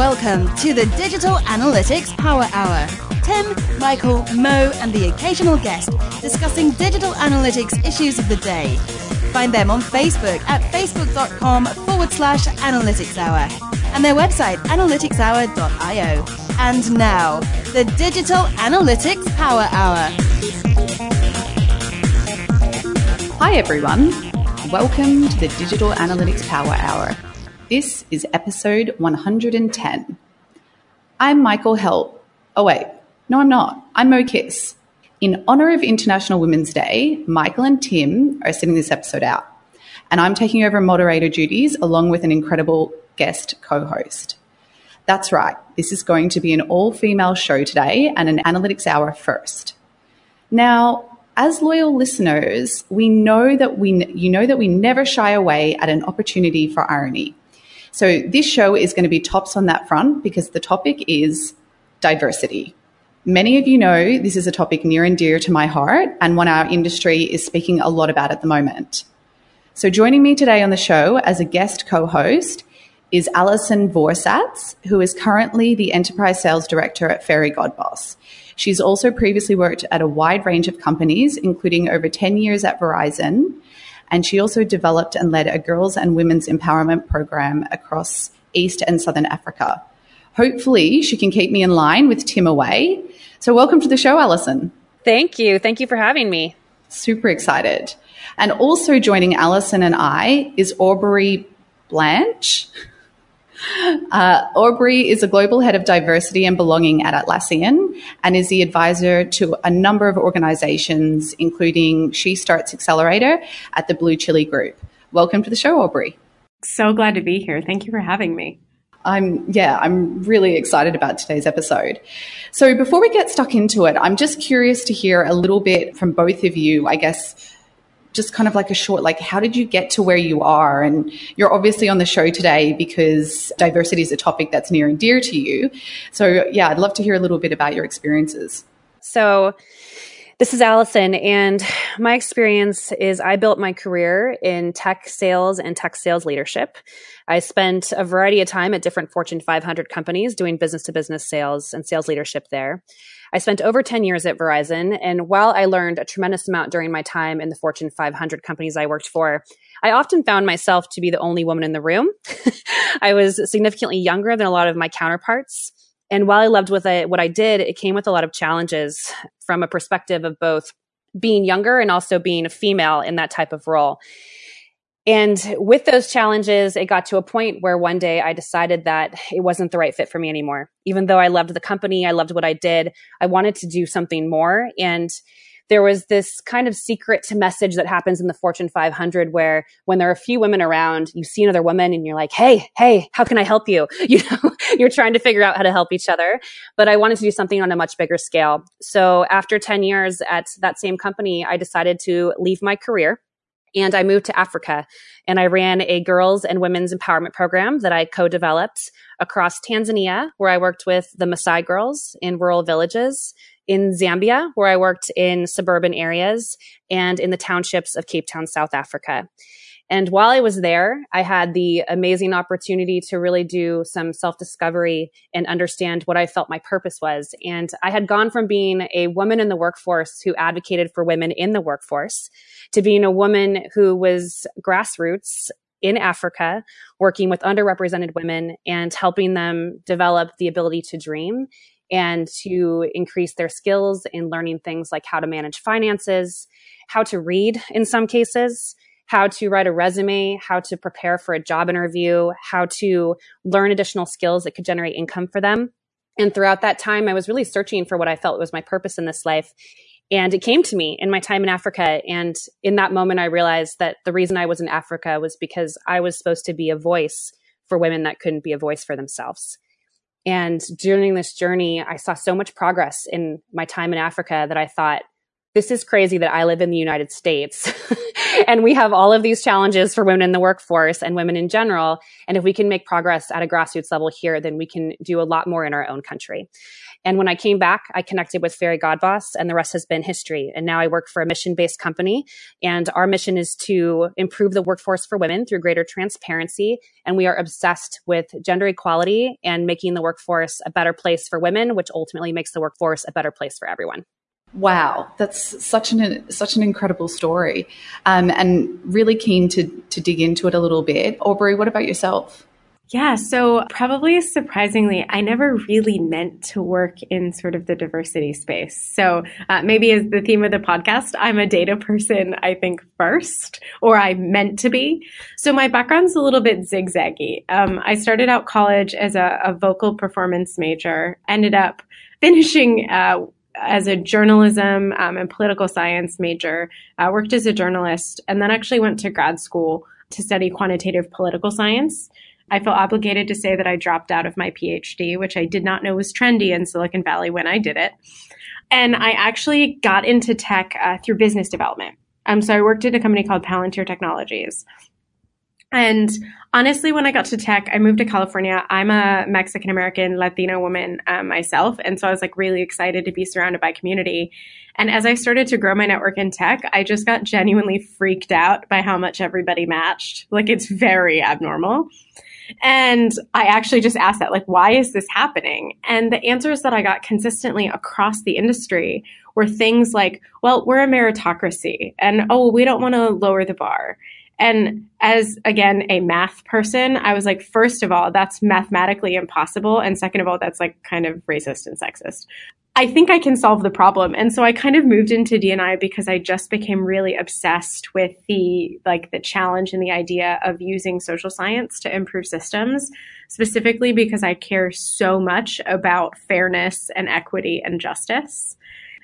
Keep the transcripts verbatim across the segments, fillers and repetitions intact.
Welcome to the Digital Analytics Power Hour. Tim, Michael, Mo, and the occasional guest discussing digital analytics issues of the day. Find them on Facebook at facebook.com forward slash analytics hour and their website analytics hour dot io. And now, the Digital Analytics Power Hour. Hi everyone, welcome to the Digital Analytics Power Hour. This is episode one hundred ten. I'm Michael Help. Oh wait, no I'm not. I'm Mo Kiss. In honor of International Women's Day, Michael and Tim are sitting this episode out, and I'm taking over moderator duties along with an incredible guest co-host. That's right, this is going to be an all-female show today and an analytics hour first. Now, as loyal listeners, we know that we you know that we never shy away at an opportunity for irony. So this show is going to be tops on that front because the topic is diversity. Many of you know this is a topic near and dear to my heart and one our industry is speaking a lot about at the moment. So joining me today on the show as a guest co-host is Alison Vorsatz, who is currently the Enterprise Sales Director at Fairy Godboss. She's also previously worked at a wide range of companies, including over ten years at Verizon, and she also developed and led a girls and women's empowerment program across East and Southern Africa. Hopefully, she can keep me in line with Tim away. So welcome to the show, Alison. Thank you. Thank you for having me. Super excited. And also joining Alison and I is Aubrey Blanche. Uh, Aubrey is a global head of diversity and belonging at Atlassian and is the advisor to a number of organizations, including She Starts Accelerator at the Blue Chili Group. Welcome to the show, Aubrey. So glad to be here. Thank you for having me. I'm, yeah, I'm really excited about today's episode. So before we get stuck into it, I'm just curious to hear a little bit from both of you, I guess, just kind of like a short, like, how did you get to where you are? And you're obviously on the show today because diversity is a topic that's near and dear to you. So yeah, I'd love to hear a little bit about your experiences. So this is Alison, and my experience is I built my career in tech sales and tech sales leadership. I spent a variety of time at different Fortune five hundred companies doing business-to-business sales and sales leadership there. I spent over ten years at Verizon, and while I learned a tremendous amount during my time in the Fortune five hundred companies I worked for, I often found myself to be the only woman in the room. I was significantly younger than a lot of my counterparts. And while I loved what I, what I did, it came with a lot of challenges from a perspective of both being younger and also being a female in that type of role. And with those challenges, it got to a point where one day I decided that it wasn't the right fit for me anymore. Even though I loved the company, I loved what I did, I wanted to do something more. And there was this kind of secret message that happens in the Fortune five hundred where when there are a few women around, you see another woman and you're like, hey, hey, how can I help you? You know, you're trying to figure out how to help each other. But I wanted to do something on a much bigger scale. So after ten years at that same company, I decided to leave my career. And I moved to Africa and I ran a girls and women's empowerment program that I co-developed across Tanzania, where I worked with the Maasai girls in rural villages, in Zambia, where I worked in suburban areas, and in the townships of Cape Town, South Africa. And while I was there, I had the amazing opportunity to really do some self-discovery and understand what I felt my purpose was. And I had gone from being a woman in the workforce who advocated for women in the workforce to being a woman who was grassroots in Africa, working with underrepresented women and helping them develop the ability to dream and to increase their skills in learning things like how to manage finances, how to read in some cases, how to write a resume, how to prepare for a job interview, how to learn additional skills that could generate income for them. And throughout that time, I was really searching for what I felt was my purpose in this life. And it came to me in my time in Africa. And in that moment, I realized that the reason I was in Africa was because I was supposed to be a voice for women that couldn't be a voice for themselves. And during this journey, I saw so much progress in my time in Africa that I thought, this is crazy that I live in the United States and we have all of these challenges for women in the workforce and women in general. And if we can make progress at a grassroots level here, then we can do a lot more in our own country. And when I came back, I connected with Fairy Godboss, and the rest has been history. And now I work for a mission-based company, and our mission is to improve the workforce for women through greater transparency. And we are obsessed with gender equality and making the workforce a better place for women, which ultimately makes the workforce a better place for everyone. Wow, that's such an such an incredible story, um, and really keen to to dig into it a little bit. Aubrey, what about yourself? Yeah, so probably surprisingly, I never really meant to work in sort of the diversity space. So uh, maybe as the theme of the podcast, I'm a data person, I think, first, or I meant to be. So my background's a little bit zigzaggy. Um, I started out college as a, a vocal performance major, ended up finishing uh, as a journalism um, and political science major, uh, worked as a journalist, and then actually went to grad school to study quantitative political science. I feel obligated to say that I dropped out of my PhD, which I did not know was trendy in Silicon Valley when I did it. And I actually got into tech uh, through business development. Um, so I worked at a company called Palantir Technologies. And honestly, when I got to tech, I moved to California. I'm a Mexican-American Latina woman um, myself. And so I was like really excited to be surrounded by community. And as I started to grow my network in tech, I just got genuinely freaked out by how much everybody matched. Like, it's very abnormal. And I actually just asked that, like, why is this happening? And the answers that I got consistently across the industry were things like, well, we're a meritocracy, and oh, we don't want to lower the bar. And as, again, a math person, I was like, first of all, that's mathematically impossible. And second of all, that's like kind of racist and sexist. I think I can solve the problem. And so I kind of moved into D and I because I just became really obsessed with the, like the challenge and the idea of using social science to improve systems, specifically because I care so much about fairness and equity and justice.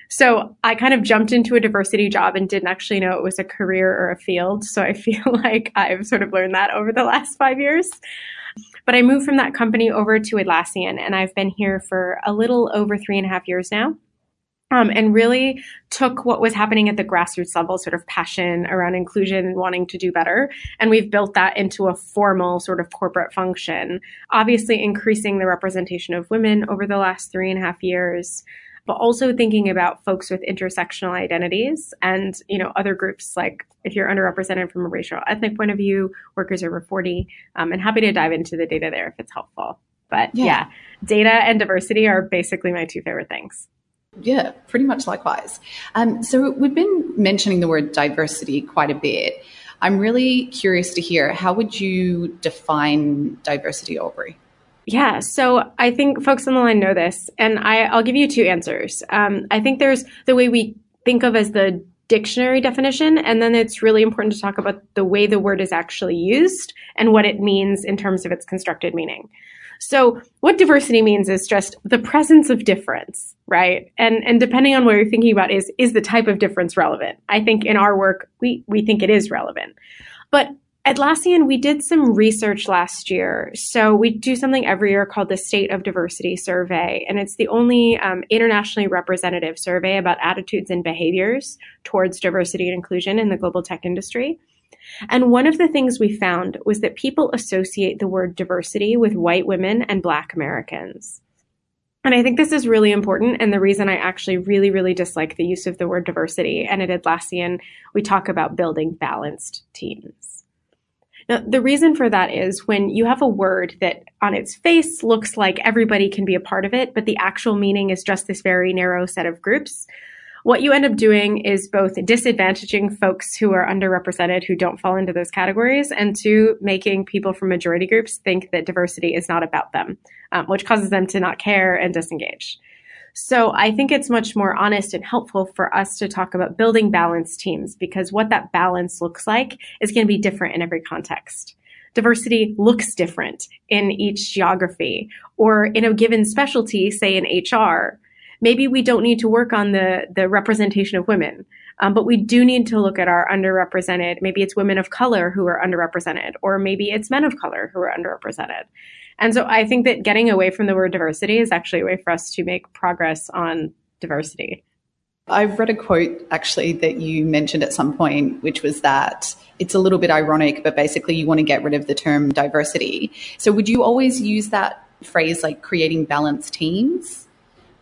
So I kind of jumped into a diversity job and didn't actually know it was a career or a field. So I feel like I've sort of learned that over the last five years. But I moved from that company over to Atlassian, and I've been here for a little over three and a half years now. Um, and really took what was happening at the grassroots level, sort of passion around inclusion and wanting to do better. And we've built that into a formal sort of corporate function, obviously increasing the representation of women over the last three and a half years, but also thinking about folks with intersectional identities and, you know, other groups, like if you're underrepresented from a racial or ethnic point of view, workers over forty, um, and happy to dive into the data there if it's helpful. But yeah. yeah, data and diversity are basically my two favorite things. Yeah, pretty much likewise. Um, so we've been mentioning the word diversity quite a bit. I'm really curious to hear, how would you define diversity, Aubrey? Yeah, so I think folks on the line know this, and I, I'll give you two answers. Um, I think there's the way we think of as the dictionary definition, and then it's really important to talk about the way the word is actually used and what it means in terms of its constructed meaning. So what diversity means is just the presence of difference, right? And and depending on what you're thinking about is, is the type of difference relevant? I think in our work, we, we think it is relevant. But Atlassian, we did some research last year. So we do something every year called the State of Diversity Survey. And it's the only um, internationally representative survey about attitudes and behaviors towards diversity and inclusion in the global tech industry. And one of the things we found was that people associate the word diversity with white women and Black Americans. And I think this is really important, and the reason I actually really, really dislike the use of the word diversity. And at Atlassian, we talk about building balanced teams. Now, the reason for that is when you have a word that on its face looks like everybody can be a part of it, but the actual meaning is just this very narrow set of groups, what you end up doing is both disadvantaging folks who are underrepresented, who don't fall into those categories, and two, making people from majority groups think that diversity is not about them, um, which causes them to not care and disengage. So I think it's much more honest and helpful for us to talk about building balanced teams, because what that balance looks like is going to be different in every context. Diversity looks different in each geography or in a given specialty, say in H R. Maybe we don't need to work on the, the representation of women, um, but we do need to look at our underrepresented. Maybe it's women of color who are underrepresented, or maybe it's men of color who are underrepresented. And so I think that getting away from the word diversity is actually a way for us to make progress on diversity. I've read a quote actually that you mentioned at some point, which was that it's a little bit ironic, but basically you want to get rid of the term diversity. So would you always use that phrase, like creating balanced teams?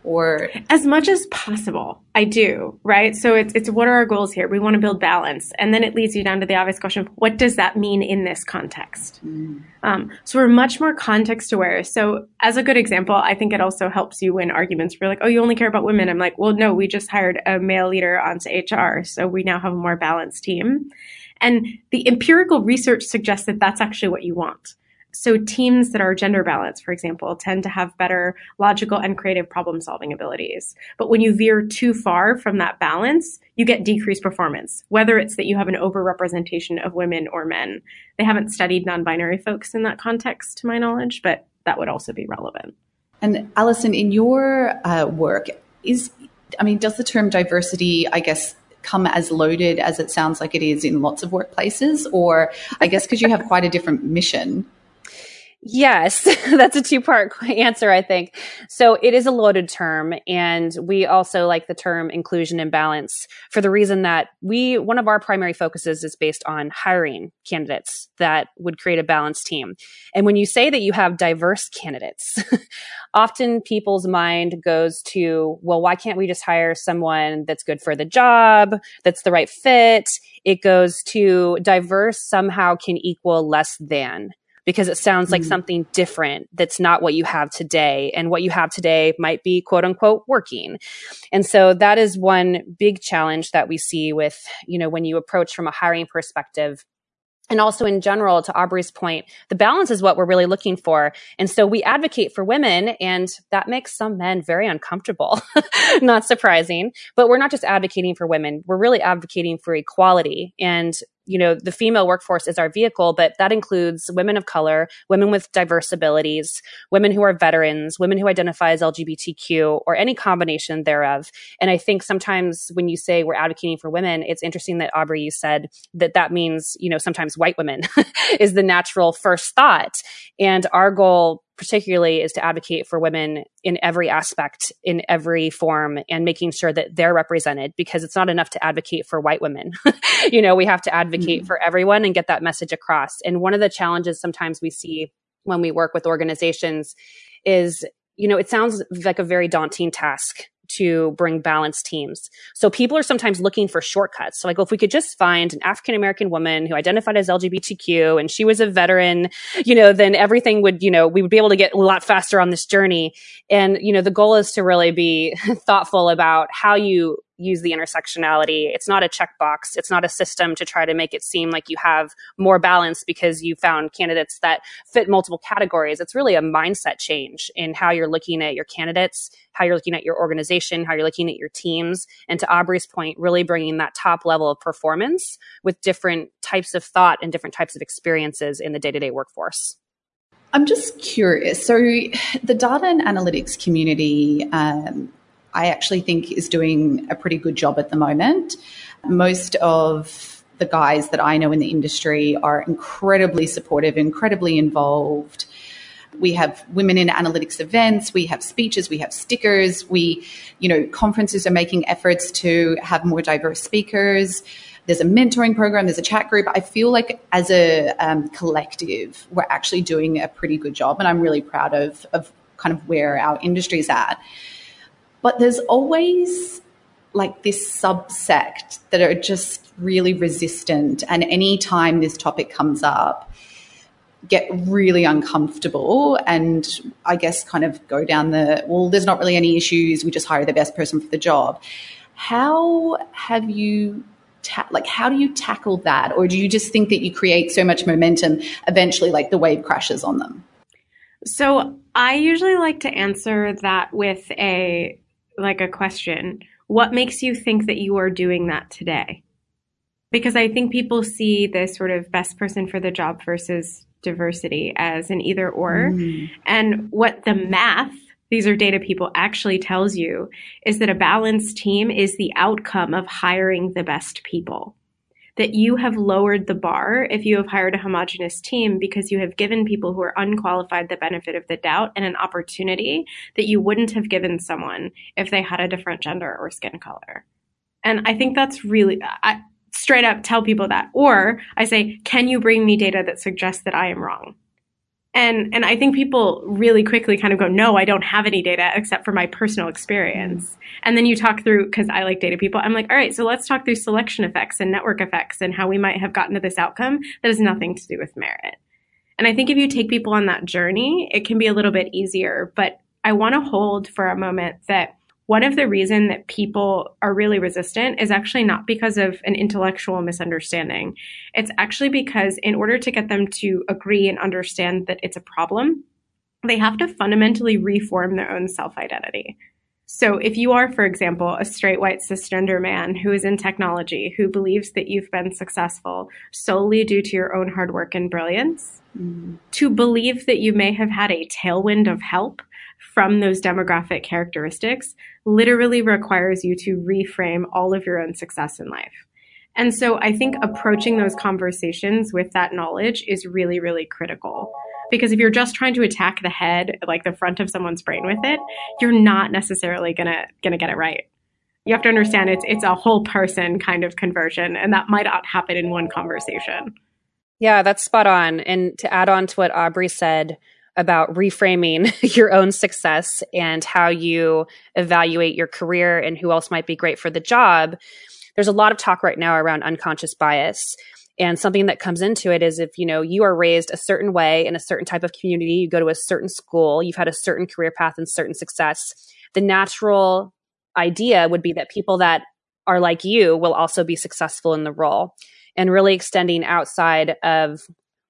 Or as much as possible, I do, right? So it's it's what are our goals here? We want to build balance. And then it leads you down to the obvious question, what does that mean in this context? Mm. Um, so we're much more context aware. So as a good example, I think it also helps you win arguments. We're like, oh, you only care about women. I'm like, well, no, we just hired a male leader onto H R. So we now have a more balanced team. And the empirical research suggests that that's actually what you want. So teams that are gender balanced, for example, tend to have better logical and creative problem solving abilities. But when you veer too far from that balance, you get decreased performance, whether it's that you have an overrepresentation of women or men. They haven't studied non-binary folks in that context, to my knowledge, but that would also be relevant. And Alison, in your uh, work, is, I mean, does the term diversity, I guess, come as loaded as it sounds like it is in lots of workplaces? Or I guess because you have quite a different mission. Yes, that's a two-part answer, I think. So it is a loaded term, and we also like the term inclusion and balance for the reason that we, one of our primary focuses is based on hiring candidates that would create a balanced team. And when you say that you have diverse candidates, often people's mind goes to, well, why can't we just hire someone that's good for the job, that's the right fit? It goes to diverse somehow can equal less than, because it sounds like mm. something different that's not what you have today. And what you have today might be quote unquote working. And so that is one big challenge that we see with, you know, when you approach from a hiring perspective. And also in general, to Aubrey's point, the balance is what we're really looking for. And so we advocate for women, and that makes some men very uncomfortable. Not surprising. But we're not just advocating for women. We're really advocating for equality. And you know, the female workforce is our vehicle, but that includes women of color, women with diverse abilities, women who are veterans, women who identify as L G B T Q, or any combination thereof. And I think sometimes when you say we're advocating for women, it's interesting that, Aubrey, you said that that means, you know, sometimes white women is the natural first thought. And our goal particularly is to advocate for women in every aspect, in every form, and making sure that they're represented, because it's not enough to advocate for white women. You know, we have to advocate mm-hmm. for everyone and get that message across. And one of the challenges sometimes we see when we work with organizations is, you know, it sounds like a very daunting task to bring balanced teams. So people are sometimes looking for shortcuts. So like, well, if we could just find an African-American woman who identified as L G B T Q and she was a veteran, you know, then everything would, you know, we would be able to get a lot faster on this journey. And, you know, the goal is to really be thoughtful about how you use the intersectionality. It's not a checkbox. It's not a system to try to make it seem like you have more balance because you found candidates that fit multiple categories. It's really a mindset change in how you're looking at your candidates, how you're looking at your organization, how you're looking at your teams. And to Aubrey's point, really bringing that top level of performance with different types of thought and different types of experiences in the day-to-day workforce. I'm just curious. So the data and analytics community, um, I actually think is doing a pretty good job at the moment. Most of the guys that I know in the industry are incredibly supportive, incredibly involved. We have women in analytics events, we have speeches, we have stickers, we, you know, conferences are making efforts to have more diverse speakers. There's a mentoring program, there's a chat group. I feel like as a um, collective, we're actually doing a pretty good job, and I'm really proud of, of kind of where our industry's at. But there's always like this subsect that are just really resistant, and anytime this topic comes up, get really uncomfortable and I guess kind of go down the, well, there's not really any issues, we just hire the best person for the job. How have you, ta- like how do you tackle that? Or do you just think that you create so much momentum, eventually like the wave crashes on them? So I usually like to answer that with a, like a question. What makes you think that you are doing that today? Because I think people see this sort of best person for the job versus diversity as an either or. Mm. And what the math, these are data people, actually tells you is that a balanced team is the outcome of hiring the best people. That you have lowered the bar if you have hired a homogenous team because you have given people who are unqualified the benefit of the doubt and an opportunity that you wouldn't have given someone if they had a different gender or skin color. And I think that's really, I straight up tell people that. Or I say, can you bring me data that suggests that I am wrong? And and I think people really quickly kind of go, no, I don't have any data except for my personal experience. Mm. And then you talk through, because I like data people, I'm like, all right, so let's talk through selection effects and network effects and how we might have gotten to this outcome that has nothing to do with merit. And I think if you take people on that journey, it can be a little bit easier. But I want to hold for a moment that one of the reasons that people are really resistant is actually not because of an intellectual misunderstanding. It's actually because in order to get them to agree and understand that it's a problem, they have to fundamentally reform their own self-identity. So if you are, for example, a straight white cisgender man who is in technology, who believes that you've been successful solely due to your own hard work and brilliance, mm-hmm. to believe that you may have had a tailwind of help from those demographic characteristics literally requires you to reframe all of your own success in life. And so I think approaching those conversations with that knowledge is really, really critical. Because if you're just trying to attack the head, like the front of someone's brain with it, you're not necessarily gonna gonna get it right. You have to understand it's it's a whole person kind of conversion, and that might not happen in one conversation. Yeah, that's spot on. And to add on to what Aubrey said about reframing your own success and how you evaluate your career and who else might be great for the job, there's a lot of talk right now around unconscious bias. And something that comes into it is if, you know, you are raised a certain way in a certain type of community, you go to a certain school, you've had a certain career path and certain success, the natural idea would be that people that are like you will also be successful in the role. And really extending outside of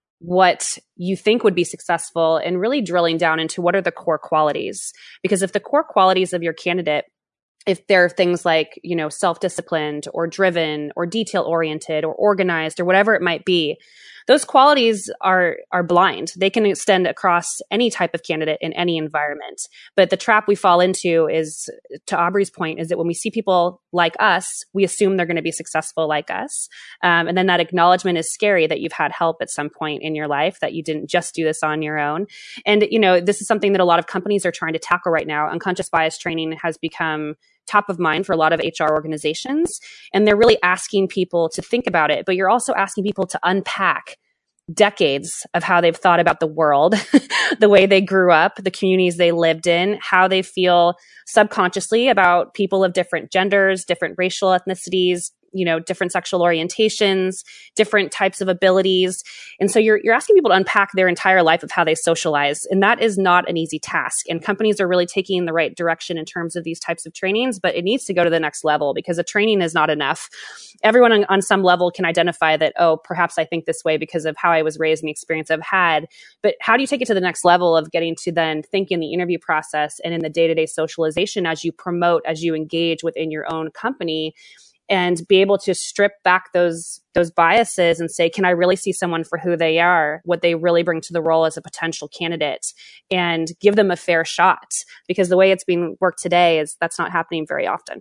what you think would be successful and really drilling down into what are the core qualities. Because if the core qualities of your candidate, if they're things like, you know, self-disciplined or driven or detail-oriented or organized or whatever it might be, those qualities are are blind. They can extend across any type of candidate in any environment. But the trap we fall into is, to Aubrey's point, is that when we see people like us, we assume they're going to be successful like us. Um, and then that acknowledgement is scary that you've had help at some point in your life, that you didn't just do this on your own. And, you know, this is something that a lot of companies are trying to tackle right now. Unconscious bias training has become top of mind for a lot of H R organizations. And they're really asking people to think about it, but you're also asking people to unpack decades of how they've thought about the world, the way they grew up, the communities they lived in, how they feel subconsciously about people of different genders, different racial ethnicities, you know, different sexual orientations, different types of abilities. And so you're you're asking people to unpack their entire life of how they socialize. And that is not an easy task. And companies are really taking the right direction in terms of these types of trainings, but it needs to go to the next level because a training is not enough. Everyone on, on some level can identify that, oh, perhaps I think this way because of how I was raised and the experience I've had. But how do you take it to the next level of getting to then think in the interview process and in the day-to-day socialization as you promote, as you engage within your own company, and be able to strip back those those biases and say, can I really see someone for who they are, what they really bring to the role as a potential candidate, and give them a fair shot? Because the way it's being worked today is that's not happening very often.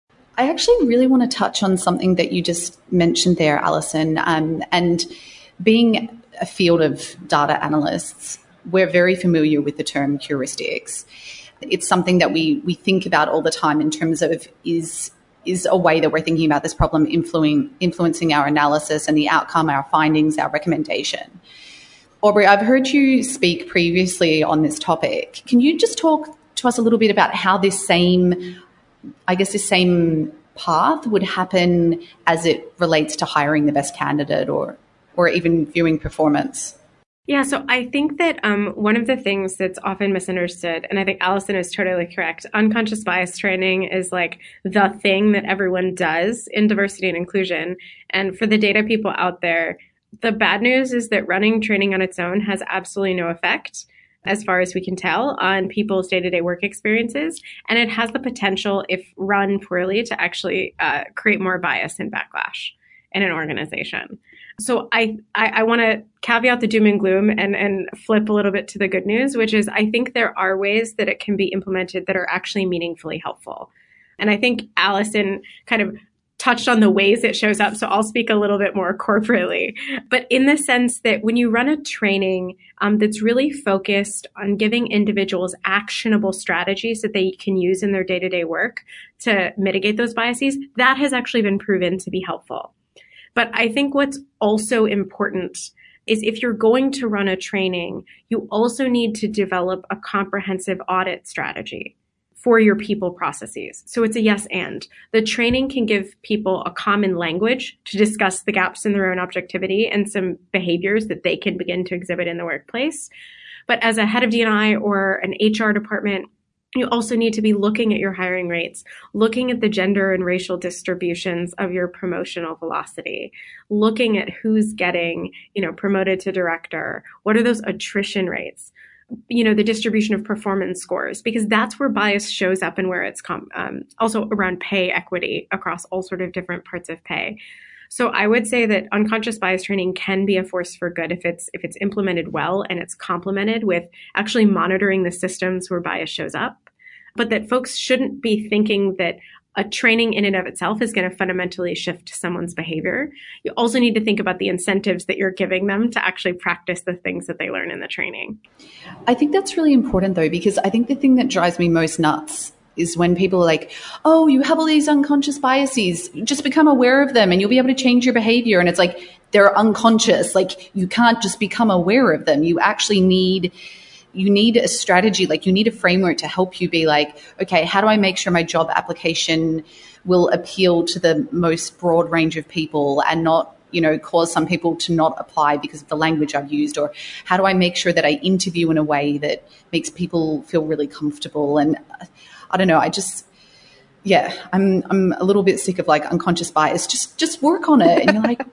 I actually really want to touch on something that you just mentioned there, Alison, um, and being a field of data analysts, we're very familiar with the term heuristics. It's something that we we think about all the time in terms of is is a way that we're thinking about this problem influencing influencing our analysis and the outcome, our findings, our recommendation. Aubrey, I've heard you speak previously on this topic. Can you just talk to us a little bit about how this same, I guess, this same path would happen as it relates to hiring the best candidate or, or even viewing performance? Yeah, so I think that um, one of the things that's often misunderstood, and I think Alison is totally correct, unconscious bias training is like the thing that everyone does in diversity and inclusion. And for the data people out there, the bad news is that running training on its own has absolutely no effect, as far as we can tell, on people's day-to-day work experiences. And it has the potential, if run poorly, to actually uh, create more bias and backlash in an organization. So I, I, I want to caveat the doom and gloom and, and flip a little bit to the good news, which is I think there are ways that it can be implemented that are actually meaningfully helpful. And I think Alison kind of touched on the ways it shows up, so I'll speak a little bit more corporately. But in the sense that when you run a training um, that's really focused on giving individuals actionable strategies that they can use in their day-to-day work to mitigate those biases, that has actually been proven to be helpful. But I think what's also important is if you're going to run a training, you also need to develop a comprehensive audit strategy for your people processes. So it's a yes and. The training can give people a common language to discuss the gaps in their own objectivity and some behaviors that they can begin to exhibit in the workplace. But as a head of D and I or an H R department, you also need to be looking at your hiring rates, looking at the gender and racial distributions of your promotional velocity, looking at who's getting, you know, promoted to director. What are those attrition rates? You know, the distribution of performance scores, because that's where bias shows up and where it's com- um, also around pay equity across all sort of different parts of pay. So I would say that unconscious bias training can be a force for good if it's if it's implemented well and it's complemented with actually monitoring the systems where bias shows up, but that folks shouldn't be thinking that a training in and of itself is going to fundamentally shift someone's behavior. You also need to think about the incentives that you're giving them to actually practice the things that they learn in the training. I think that's really important, though, because I think the thing that drives me most nuts is when people are like, oh, you have all these unconscious biases, just become aware of them and you'll be able to change your behavior. And it's like, they're unconscious. Like, you can't just become aware of them. You actually need You need a strategy, like you need a framework to help you be like, okay, how do I make sure my job application will appeal to the most broad range of people and not, you know, cause some people to not apply because of the language I've used? Or how do I make sure that I interview in a way that makes people feel really comfortable? And I don't know, I just, yeah, I'm I'm a little bit sick of like unconscious bias. Just just work on it. And you're like,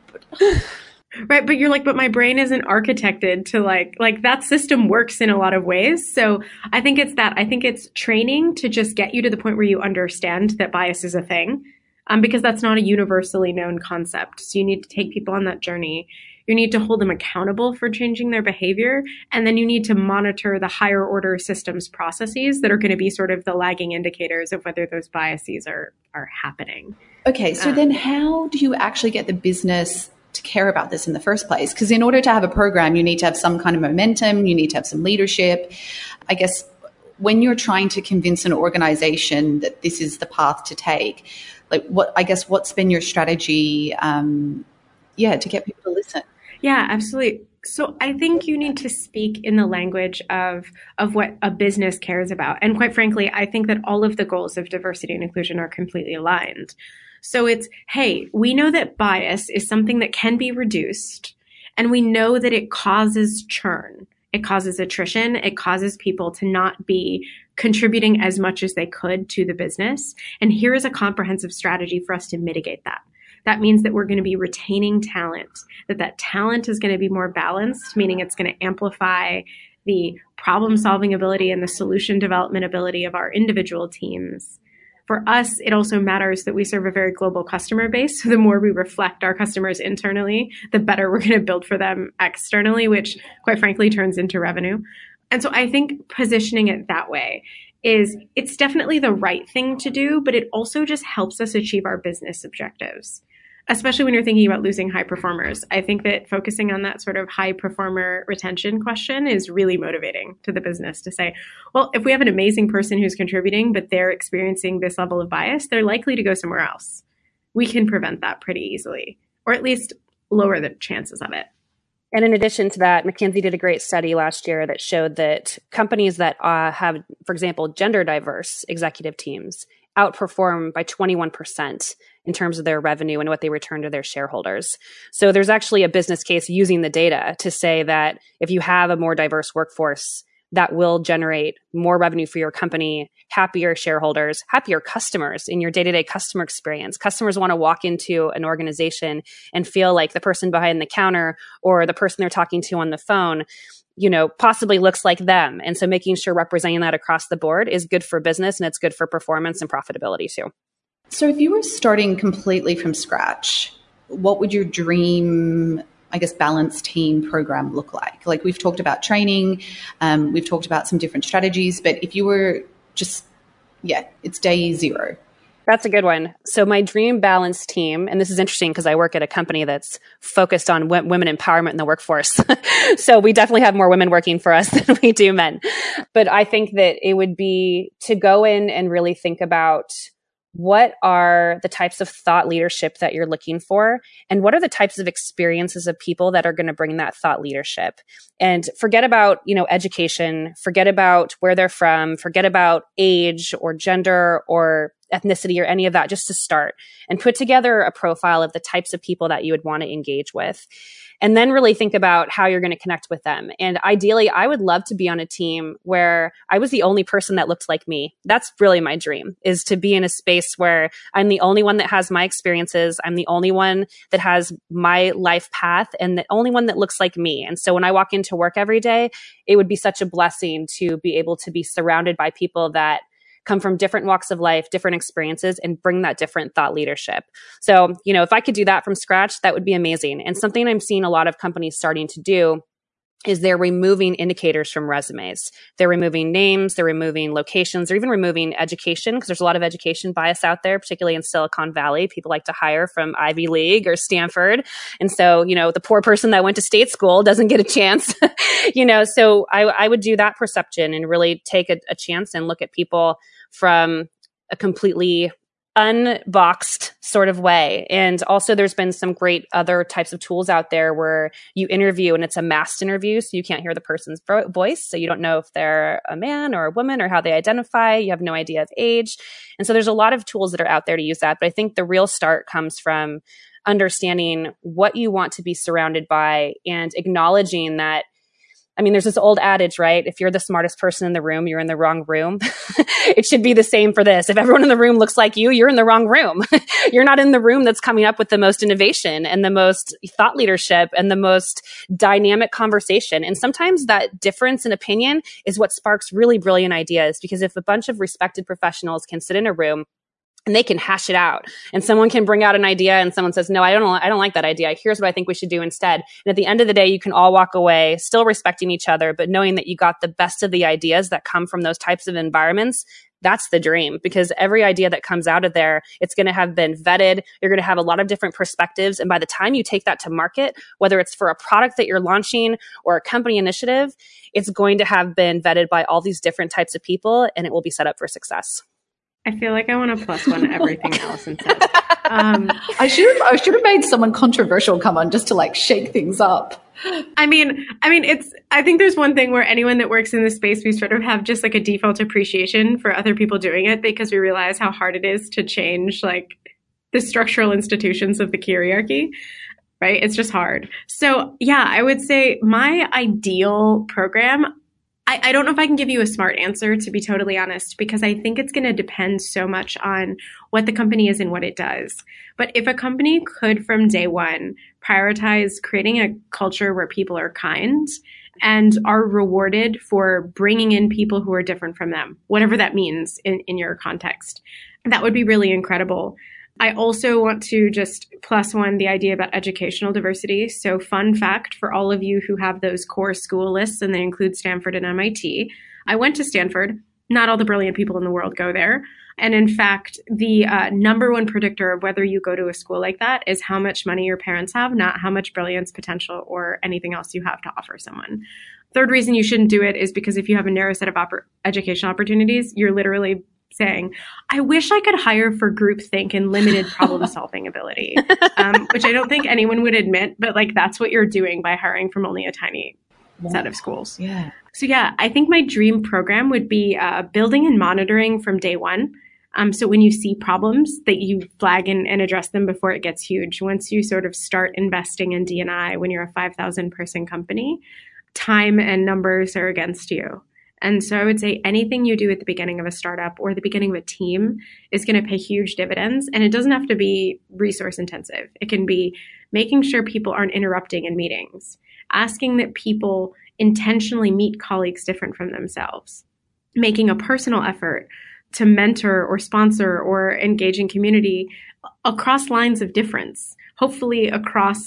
right. But you're like, but my brain isn't architected to like, like that system works in a lot of ways. So I think it's that, I think it's training to just get you to the point where you understand that bias is a thing, um, because that's not a universally known concept. So you need to take people on that journey. You need to hold them accountable for changing their behavior. And then you need to monitor the higher order systems processes that are going to be sort of the lagging indicators of whether those biases are, are happening. Okay. So um, then how do you actually get the business to care about this in the first place? Because in order to have a program, you need to have some kind of momentum, you need to have some leadership. I guess when you're trying to convince an organization that this is the path to take, like what, I guess, what's been your strategy, um, yeah, to get people to listen? Yeah, absolutely. So I think you need to speak in the language of, of what a business cares about. And quite frankly, I think that all of the goals of diversity and inclusion are completely aligned. So it's, hey, we know that bias is something that can be reduced, and we know that it causes churn. It causes attrition. It causes people to not be contributing as much as they could to the business. And here is a comprehensive strategy for us to mitigate that. That means that we're going to be retaining talent, that that talent is going to be more balanced, meaning it's going to amplify the problem-solving ability and the solution development ability of our individual teams. For us, it also matters that we serve a very global customer base. So the more we reflect our customers internally, the better we're going to build for them externally, which quite frankly turns into revenue. And so I think positioning it that way is, it's definitely the right thing to do, but it also just helps us achieve our business objectives, especially when you're thinking about losing high performers. I think that focusing on that sort of high performer retention question is really motivating to the business to say, well, if we have an amazing person who's contributing, but they're experiencing this level of bias, they're likely to go somewhere else. We can prevent that pretty easily, or at least lower the chances of it. And in addition to that, McKinsey did a great study last year that showed that companies that uh, have, for example, gender diverse executive teams outperform by twenty-one percent in terms of their revenue and what they return to their shareholders. So there's actually a business case using the data to say that if you have a more diverse workforce, that will generate more revenue for your company, happier shareholders, happier customers in your day-to-day customer experience. Customers want to walk into an organization and feel like the person behind the counter or the person they're talking to on the phone, you know, possibly looks like them. And so making sure representing that across the board is good for business, and it's good for performance and profitability too. So if you were starting completely from scratch, what would your dream, I guess, balanced team program look like? Like we've talked about training, um, we've talked about some different strategies, but if you were just, yeah, it's day zero. That's a good one. So my dream balanced team, and this is interesting because I work at a company that's focused on w- women empowerment in the workforce. So we definitely have more women working for us than we do men. But I think that it would be to go in and really think about what are the types of thought leadership that you're looking for? And what are the types of experiences of people that are going to bring that thought leadership? And forget about, you know, education, forget about where they're from, forget about age or gender or ethnicity or any of that, just to start and put together a profile of the types of people that you would want to engage with. And then really think about how you're going to connect with them. And ideally, I would love to be on a team where I was the only person that looked like me. That's really my dream, is to be in a space where I'm the only one that has my experiences. I'm the only one that has my life path and the only one that looks like me. And so when I walk into work every day, it would be such a blessing to be able to be surrounded by people that come from different walks of life, different experiences, and bring that different thought leadership. So, you know, if I could do that from scratch, that would be amazing. And something I'm seeing a lot of companies starting to do is they're removing indicators from resumes. They're removing names, they're removing locations, they're even removing education, because there's a lot of education bias out there, particularly in Silicon Valley. People like to hire from Ivy League or Stanford. And so, you know, the poor person that went to state school doesn't get a chance, you know, so I, I would do that perception and really take a, a chance and look at people from a completely unboxed sort of way. And also there's been some great other types of tools out there where you interview and it's a masked interview. So you can't hear the person's vo- voice. So you don't know if they're a man or a woman or how they identify. You have no idea of age. And so there's a lot of tools that are out there to use that. But I think the real start comes from understanding what you want to be surrounded by and acknowledging that, I mean, there's this old adage, right? If you're the smartest person in the room, you're in the wrong room. It should be the same for this. If everyone in the room looks like you, you're in the wrong room. You're not in the room that's coming up with the most innovation and the most thought leadership and the most dynamic conversation. And sometimes that difference in opinion is what sparks really brilliant ideas, because if a bunch of respected professionals can sit in a room and they can hash it out, and someone can bring out an idea and someone says, no, I don't, I don't like that idea. Here's what I think we should do instead. And at the end of the day, you can all walk away still respecting each other, but knowing that you got the best of the ideas that come from those types of environments. That's the dream, because every idea that comes out of there, it's going to have been vetted. You're going to have a lot of different perspectives. And by the time you take that to market, whether it's for a product that you're launching or a company initiative, it's going to have been vetted by all these different types of people, and it will be set up for success. I feel like I want to plus one everything Allison said. Um, I should have I should have made someone controversial come on just to like shake things up. I mean, I mean, it's, I think there's one thing where anyone that works in this space, we sort of have just like a default appreciation for other people doing it, because we realize how hard it is to change like the structural institutions of the hierarchy, right? It's just hard. So yeah, I would say my ideal program, I, I don't know if I can give you a smart answer, to be totally honest, because I think it's going to depend so much on what the company is and what it does. But if a company could from day one prioritize creating a culture where people are kind and are rewarded for bringing in people who are different from them, whatever that means in, in your context, that would be really incredible. I also want to just plus one the idea about educational diversity. So fun fact for all of you who have those core school lists, and they include Stanford and M I T. I went to Stanford. Not all the brilliant people in the world go there. And in fact, the uh, number one predictor of whether you go to a school like that is how much money your parents have, not how much brilliance, potential, or anything else you have to offer someone. Third reason you shouldn't do it is because if you have a narrow set of oppor- educational opportunities, you're literally saying, I wish I could hire for groupthink and limited problem solving ability, um, which I don't think anyone would admit, but like that's what you're doing by hiring from only a tiny wow. set of schools. Yeah. So yeah, I think my dream program would be uh, building and monitoring from day one. Um, so when you see problems, that you flag and, and address them before it gets huge. Once you sort of start investing in D and I, when you're a five thousand person company, time and numbers are against you. And so I would say anything you do at the beginning of a startup or the beginning of a team is going to pay huge dividends. And it doesn't have to be resource intensive. It can be making sure people aren't interrupting in meetings, asking that people intentionally meet colleagues different from themselves, making a personal effort to mentor or sponsor or engage in community across lines of difference, hopefully across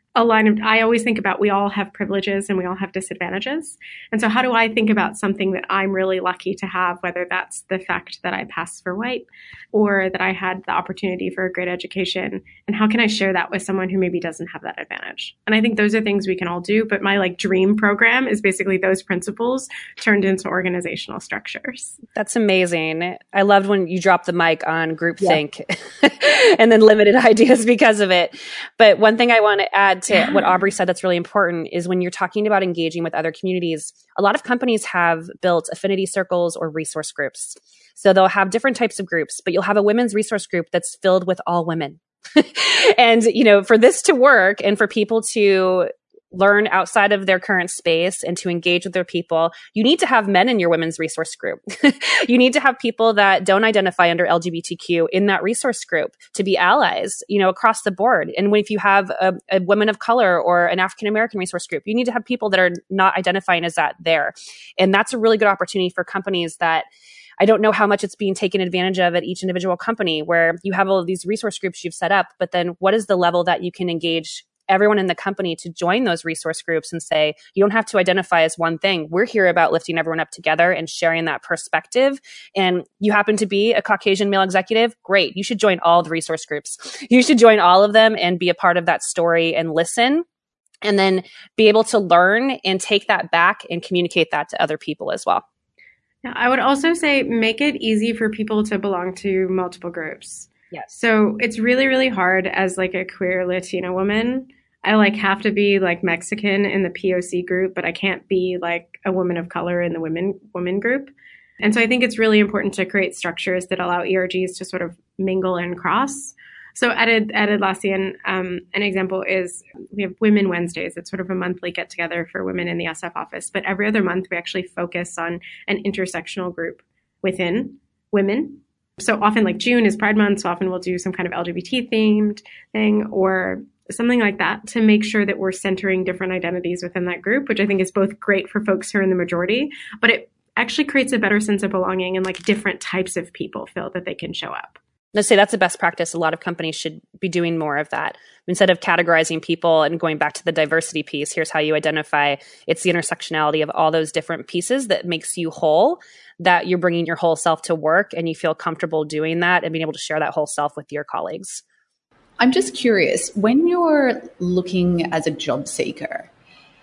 a line of, I always think about we all have privileges and we all have disadvantages. And so how do I think about something that I'm really lucky to have, whether that's the fact that I passed for white or that I had the opportunity for a great education, and how can I share that with someone who maybe doesn't have that advantage? And I think those are things we can all do, but my like dream program is basically those principles turned into organizational structures. That's amazing. I loved when you dropped the mic on groupthink yeah. and then limited ideas because of it. But one thing I want to add to what Aubrey said that's really important is when you're talking about engaging with other communities, a lot of companies have built affinity circles or resource groups. So they'll have different types of groups, but you'll have a women's resource group that's filled with all women. And, you know, for this to work and for people to learn outside of their current space and to engage with their people, you need to have men in your women's resource group. You need to have people that don't identify under L G B T Q in that resource group to be allies, you know, across the board. And if you have a, a woman of color or an African-American resource group, you need to have people that are not identifying as that there. And that's a really good opportunity for companies that I don't know how much it's being taken advantage of at each individual company, where you have all of these resource groups you've set up, but then what is the level that you can engage everyone in the company to join those resource groups and say, you don't have to identify as one thing. We're here about lifting everyone up together and sharing that perspective. And you happen to be a Caucasian male executive? Great. You should join all the resource groups. You should join all of them and be a part of that story and listen, and then be able to learn and take that back and communicate that to other people as well. Yeah, I would also say make it easy for people to belong to multiple groups. Yes. So it's really, really hard as like a queer Latina woman. I like have to be like Mexican in the P O C group, but I can't be like a woman of color in the women women group. And so I think it's really important to create structures that allow E R Gs to sort of mingle and cross. So at, at Atlassian, um, an example is we have Women Wednesdays. It's sort of a monthly get together for women in the S F office. But every other month, we actually focus on an intersectional group within women. So often like June is Pride Month. So often we'll do some kind of L G B T themed thing or something like that to make sure that we're centering different identities within that group, which I think is both great for folks who are in the majority, but it actually creates a better sense of belonging and like different types of people feel that they can show up. Let's say that's the best practice. A lot of companies should be doing more of that. Instead of categorizing people and going back to the diversity piece, here's how you identify. It's the intersectionality of all those different pieces that makes you whole, that you're bringing your whole self to work and you feel comfortable doing that and being able to share that whole self with your colleagues. I'm just curious, when you're looking as a job seeker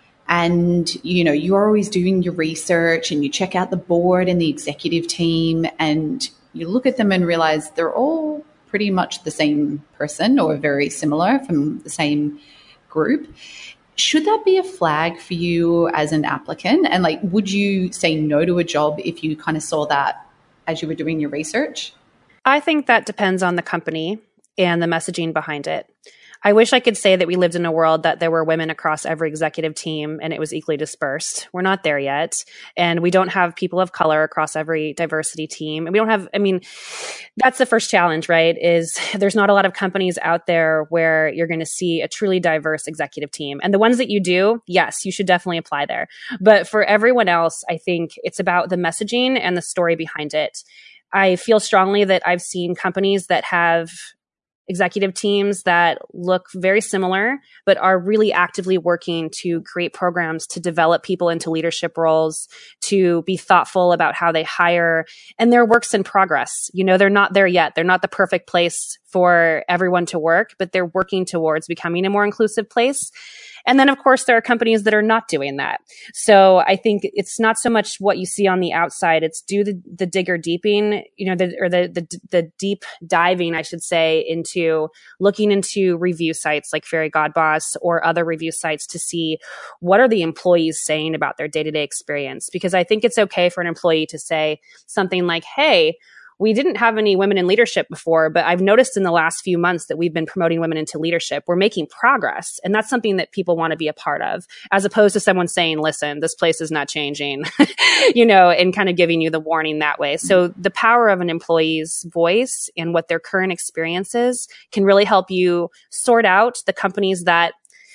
and, you know, you're always doing your research and you check out the board and the executive team and you look at them and realize they're all pretty much the same person or very similar from the same group, should that be a flag for you as an applicant? And like, would you say no to a job if you kind of saw that as you were doing your research? I think that depends on the company and the messaging behind it. I wish I could say that we lived in a world that there were women across every executive team and it was equally dispersed. We're not there yet. And we don't have people of color across every diversity team. And we don't have, I mean, that's the first challenge, right? Is there's not a lot of companies out there where you're going to see a truly diverse executive team. And the ones that you do, yes, you should definitely apply there. But for everyone else, I think it's about the messaging and the story behind it. I feel strongly that I've seen companies that have executive teams that look very similar, but are really actively working to create programs to develop people into leadership roles, to be thoughtful about how they hire. And they're works in progress. You know, they're not there yet. They're not the perfect place for everyone to work, but they're working towards becoming a more inclusive place. And then, of course, there are companies that are not doing that. So I think it's not so much what you see on the outside. It's do the, the digger deeping, you know, the, or the, the, the deep diving, I should say, into looking into review sites like Fairy Godboss or other review sites to see what are the employees saying about their day-to-day experience. Because I think it's okay for an employee to say something like, hey, we didn't have any women in leadership before, but I've noticed in the last few months that we've been promoting women into leadership. We're making progress. And that's something that people want to be a part of, as opposed to someone saying, listen, this place is not changing, you know, and kind of giving you the warning that way. So the power of an employee's voice and what their current experience is can really help you sort out the companies that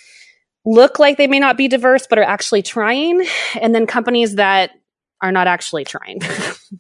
look like they may not be diverse, but are actually trying, and then companies that are not actually trying.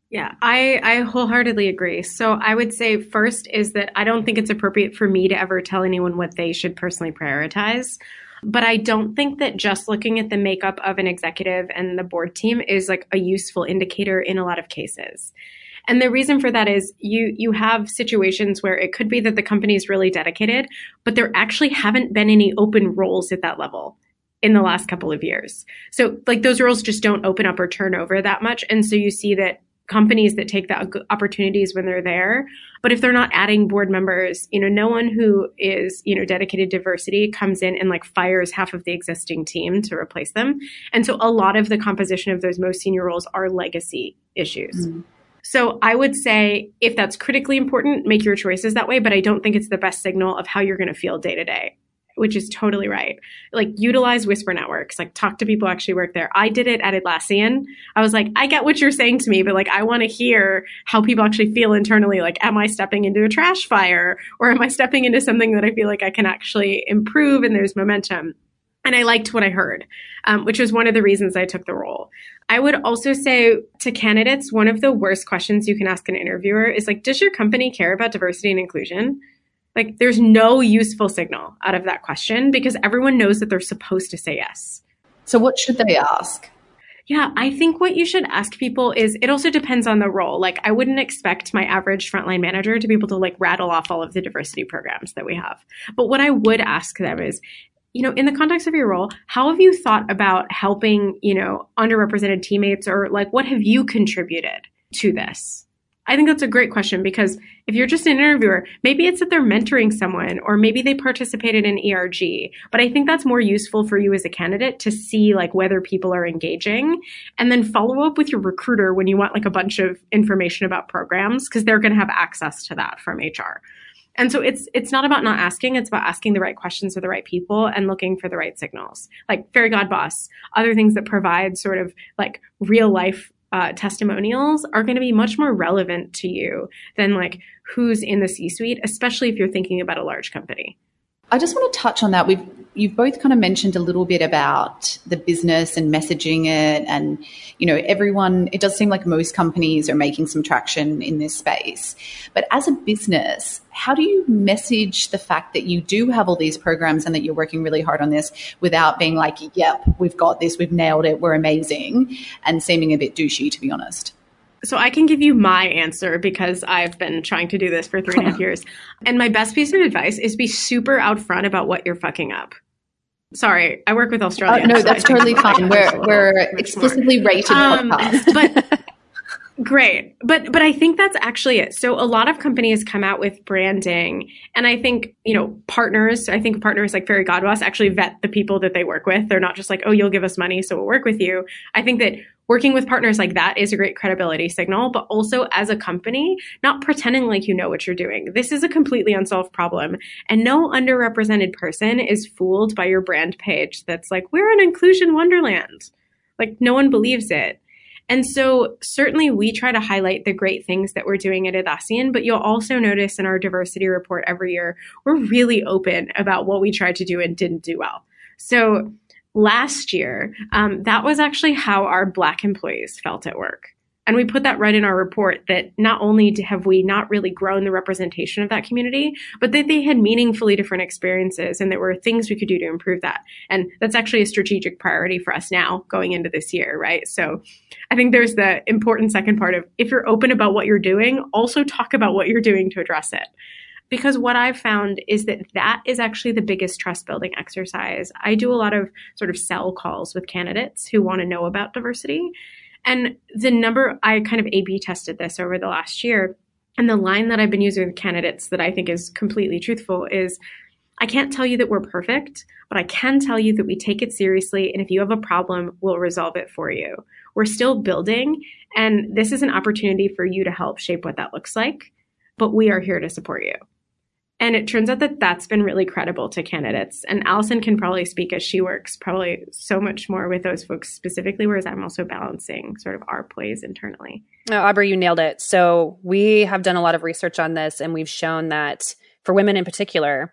Yeah, I, I wholeheartedly agree. So I would say first is that I don't think it's appropriate for me to ever tell anyone what they should personally prioritize. But I don't think that just looking at the makeup of an executive and the board team is like a useful indicator in a lot of cases. And the reason for that is you you have situations where it could be that the company is really dedicated, but there actually haven't been any open roles at that level in the last couple of years. So like those roles just don't open up or turn over that much. And so you see that companies that take the opportunities when they're there. But if they're not adding board members, you know, no one who is, you know, dedicated to diversity comes in and like fires half of the existing team to replace them. And so a lot of the composition of those most senior roles are legacy issues. Mm. So I would say if that's critically important, make your choices that way. But I don't think it's the best signal of how you're going to feel day to day, which is totally right. Like utilize whisper networks, like talk to people who actually work there. I did it at Atlassian. I was like, I get what you're saying to me, but like, I want to hear how people actually feel internally. Like, am I stepping into a trash fire or am I stepping into something that I feel like I can actually improve and there's momentum? And I liked what I heard, um, which was one of the reasons I took the role. I would also say to candidates, one of the worst questions you can ask an interviewer is like, does your company care about diversity and inclusion? Like, there's no useful signal out of that question because everyone knows that they're supposed to say yes. So what should they ask? Yeah, I think what you should ask people is, it also depends on the role. Like, I wouldn't expect my average frontline manager to be able to like rattle off all of the diversity programs that we have. But what I would ask them is, you know, in the context of your role, how have you thought about helping, you know, underrepresented teammates, or like, what have you contributed to this? I think that's a great question because if you're just an interviewer, maybe it's that they're mentoring someone or maybe they participated in E R G. But I think that's more useful for you as a candidate to see like whether people are engaging and then follow up with your recruiter when you want like a bunch of information about programs because they're going to have access to that from H R. And so it's it's not about not asking, it's about asking the right questions to the right people and looking for the right signals. Like Fairy God Boss, other things that provide sort of like real life Uh, testimonials are going to be much more relevant to you than like who's in the C-suite, especially if you're thinking about a large company. I just want to touch on that. We've you've both kind of mentioned a little bit about the business and messaging it, and you know, everyone. It does seem like most companies are making some traction in this space. But as a business, how do you message the fact that you do have all these programs and that you're working really hard on this without being like, "Yep, we've got this, we've nailed it, we're amazing," and seeming a bit douchey, to be honest? So I can give you my answer because I've been trying to do this for three and a half years. And my best piece of advice is be super out front about what you're fucking up. Sorry, I work with Australians. Uh, no, that's so totally fine. We're we're explicitly rated um, podcast. But great. But but I think that's actually it. So a lot of companies come out with branding. And I think, you know, partners, I think partners like Fairy God Boss actually vet the people that they work with. They're not just like, oh, you'll give us money, so we'll work with you. I think that working with partners like that is a great credibility signal, but also as a company, not pretending like you know what you're doing. This is a completely unsolved problem. And no underrepresented person is fooled by your brand page that's like, we're an inclusion wonderland. Like, no one believes it. And so certainly we try to highlight the great things that we're doing at Atlassian, but you'll also notice in our diversity report every year, we're really open about what we tried to do and didn't do well. So last year, um, that was actually how our Black employees felt at work. And we put that right in our report that not only have we not really grown the representation of that community, but that they had meaningfully different experiences and there were things we could do to improve that. And that's actually a strategic priority for us now going into this year, right? So I think there's the important second part of if you're open about what you're doing, also talk about what you're doing to address it. Because what I've found is that that is actually the biggest trust building exercise. I do a lot of sort of sell calls with candidates who want to know about diversity. And the number, I kind of A B tested this over the last year. And the line that I've been using with candidates that I think is completely truthful is, I can't tell you that we're perfect, but I can tell you that we take it seriously. And if you have a problem, we'll resolve it for you. We're still building. And this is an opportunity for you to help shape what that looks like. But we are here to support you. And it turns out that that's been really credible to candidates. And Allison can probably speak as she works probably so much more with those folks specifically, whereas I'm also balancing sort of our plays internally. Oh, Aubrey, you nailed it. So we have done a lot of research on this, and we've shown that for women in particular,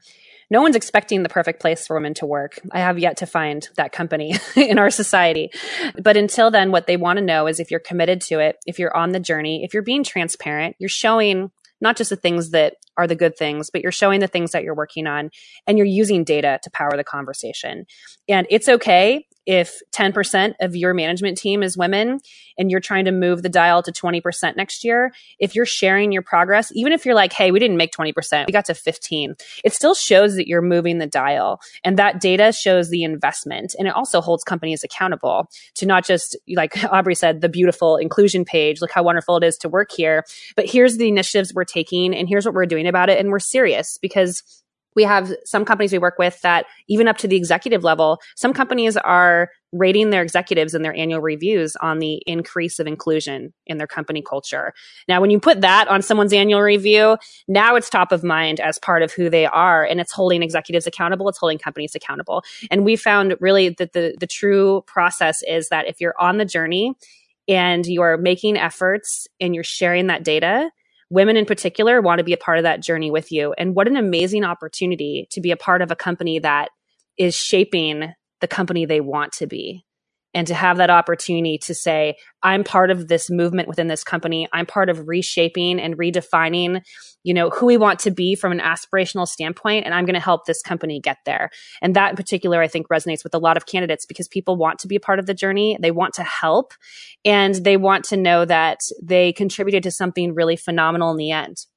no one's expecting the perfect place for women to work. I have yet to find that company in our society. But until then, what they want to know is if you're committed to it, if you're on the journey, if you're being transparent, you're showing not just the things that are the good things, but you're showing the things that you're working on, and you're using data to power the conversation. And it's okay if ten percent of your management team is women and you're trying to move the dial to twenty percent next year. If you're sharing your progress, even if you're like, hey, we didn't make twenty percent, we got to fifteen, it still shows that you're moving the dial. And that data shows the investment. And it also holds companies accountable to not just, like Aubrey said, the beautiful inclusion page, look how wonderful it is to work here, but here's the initiatives we're taking and here's what we're doing about it. And we're serious, because we have some companies we work with that even up to the executive level, some companies are rating their executives in their annual reviews on the increase of inclusion in their company culture. Now, when you put that on someone's annual review, now it's top of mind as part of who they are, and it's holding executives accountable, it's holding companies accountable. And we found really that the, the true process is that if you're on the journey and you're making efforts and you're sharing that data, women in particular want to be a part of that journey with you. And what an amazing opportunity to be a part of a company that is shaping the company they want to be. And to have that opportunity to say, I'm part of this movement within this company. I'm part of reshaping and redefining, you know, who we want to be from an aspirational standpoint. And I'm going to help this company get there. And that in particular, I think resonates with a lot of candidates because people want to be a part of the journey. They want to help, and they want to know that they contributed to something really phenomenal in the end.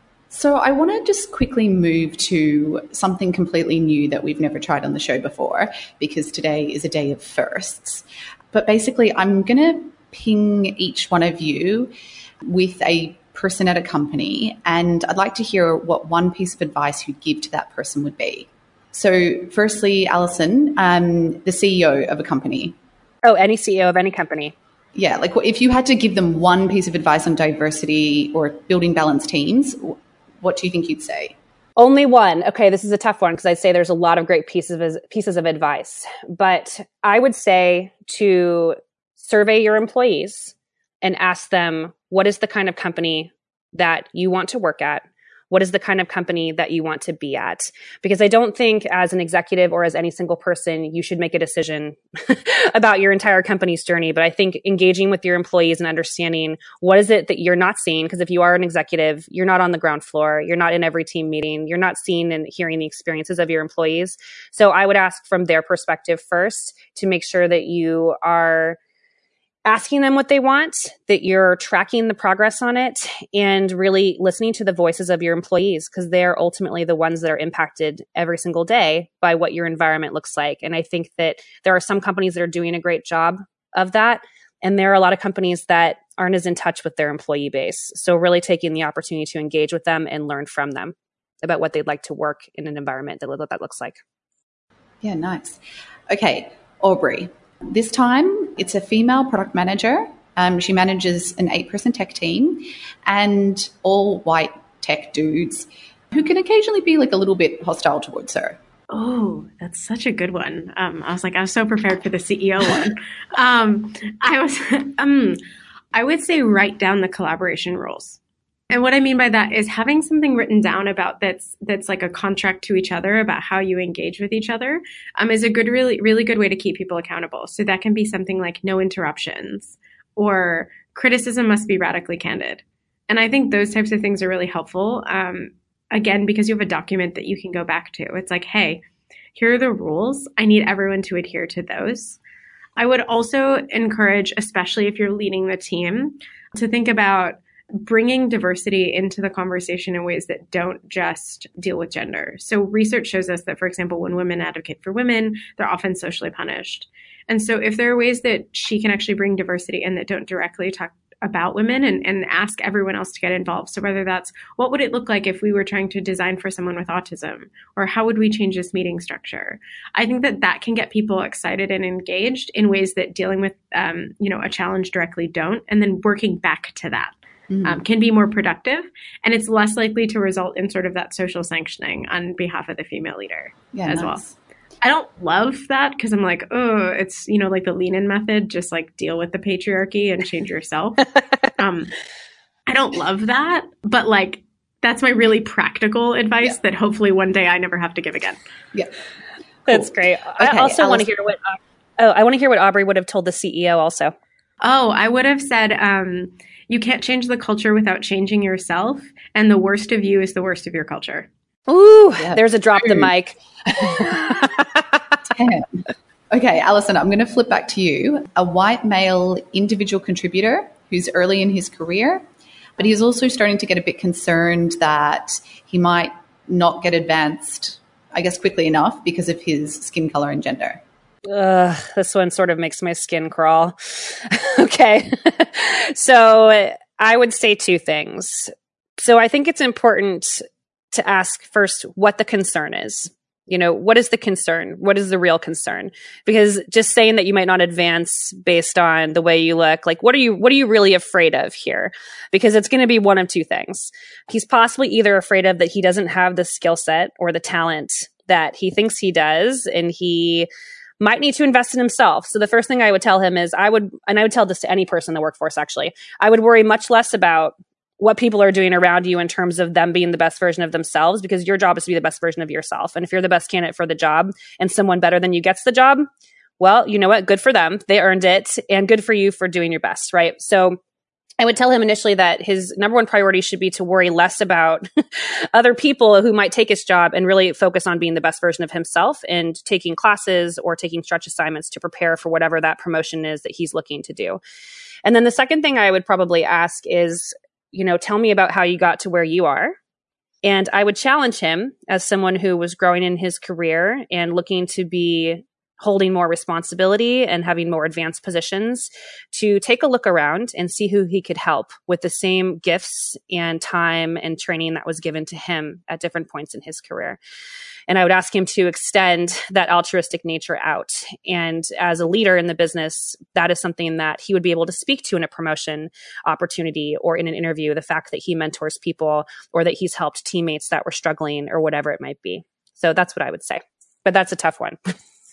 So I want to just quickly move to something completely new that we've never tried on the show before, because today is a day of firsts. But basically, I'm going to ping each one of you with a person at a company, and I'd like to hear what one piece of advice you'd give to that person would be. So firstly, Alison, um, the C E O of a company. Oh, any C E O of any company. Yeah, like if you had to give them one piece of advice on diversity or building balanced teams, what do you think you'd say? Only one. Okay, this is a tough one because I'd say there's a lot of great pieces of, pieces of advice. But I would say to survey your employees and ask them, what is the kind of company that you want to work at? What is the kind of company that you want to be at? Because I don't think as an executive or as any single person, you should make a decision about your entire company's journey. But I think engaging with your employees and understanding what is it that you're not seeing, because if you are an executive, you're not on the ground floor, you're not in every team meeting, you're not seeing and hearing the experiences of your employees. So I would ask from their perspective first to make sure that you are asking them what they want, that you're tracking the progress on it, and really listening to the voices of your employees, because they're ultimately the ones that are impacted every single day by what your environment looks like. And I think that there are some companies that are doing a great job of that. And there are a lot of companies that aren't as in touch with their employee base. So really taking the opportunity to engage with them and learn from them about what they'd like to work in an environment that what that looks like. Yeah, nice. Okay, Aubrey. This time, it's a female product manager. Um, she manages an eight-person tech team and all white tech dudes who can occasionally be like a little bit hostile towards her. Oh, that's such a good one. Um, I was like, I was so prepared for the C E O one. um, I was, um, I would say write down the collaboration rules. And what I mean by that is having something written down about that's that's like a contract to each other about how you engage with each other um, is a good, really, really good way to keep people accountable. So that can be something like no interruptions or criticism must be radically candid. And I think those types of things are really helpful. Um, again, because you have a document that you can go back to. It's like, hey, here are the rules. I need everyone to adhere to those. I would also encourage, especially if you're leading the team, to think about bringing diversity into the conversation in ways that don't just deal with gender. So research shows us that, for example, when women advocate for women, they're often socially punished. And so if there are ways that she can actually bring diversity in that don't directly talk about women and, and ask everyone else to get involved. So whether that's what would it look like if we were trying to design for someone with autism, or how would we change this meeting structure? I think that that can get people excited and engaged in ways that dealing with, um, you know, a challenge directly don't, and then working back to that. Mm-hmm. Um, can be more productive, and it's less likely to result in sort of that social sanctioning on behalf of the female leader yeah, as nice. well. I don't love that because I'm like, oh, it's, you know, like the lean-in method, just like deal with the patriarchy and change yourself. um, I don't love that, but like That's my really practical advice yeah. that hopefully one day I never have to give again. Yeah. Cool. That's great. Okay, I also want to hear what oh, I want to hear what Aubrey would have told the C E O also. Oh, I would have said, um, you can't change the culture without changing yourself, and the worst of you is the worst of your culture. Ooh, yeah. There's a drop the mic. Damn. Okay, Alison, I'm going to flip back to you. A white male individual contributor who's early in his career, but he's also starting to get a bit concerned that he might not get advanced, I guess, quickly enough because of his skin color and gender. Ugh, this one sort of makes my skin crawl. Okay. So I would say two things. So I think it's important to ask first what the concern is. You know, what is the concern? What is the real concern? Because just saying that you might not advance based on the way you look, like what are you, what are you really afraid of here? Because it's going to be one of two things. He's possibly either afraid of that he doesn't have the skill set or the talent that he thinks he does, and he might need to invest in himself. So the first thing I would tell him is I would, and I would tell this to any person in the workforce actually, I would worry much less about what people are doing around you in terms of them being the best version of themselves, because your job is to be the best version of yourself. And if you're the best candidate for the job and someone better than you gets the job, well, you know what? Good for them. They earned it, and good for you for doing your best, right? So I would tell him initially that his number one priority should be to worry less about other people who might take his job and really focus on being the best version of himself and taking classes or taking stretch assignments to prepare for whatever that promotion is that he's looking to do. And then the second thing I would probably ask is, you know, tell me about how you got to where you are. And I would challenge him as someone who was growing in his career and looking to be holding more responsibility and having more advanced positions, to take a look around and see who he could help with the same gifts and time and training that was given to him at different points in his career. And I would ask him to extend that altruistic nature out. And as a leader in the business, that is something that he would be able to speak to in a promotion opportunity or in an interview, the fact that he mentors people or that he's helped teammates that were struggling or whatever it might be. So that's what I would say. But that's a tough one.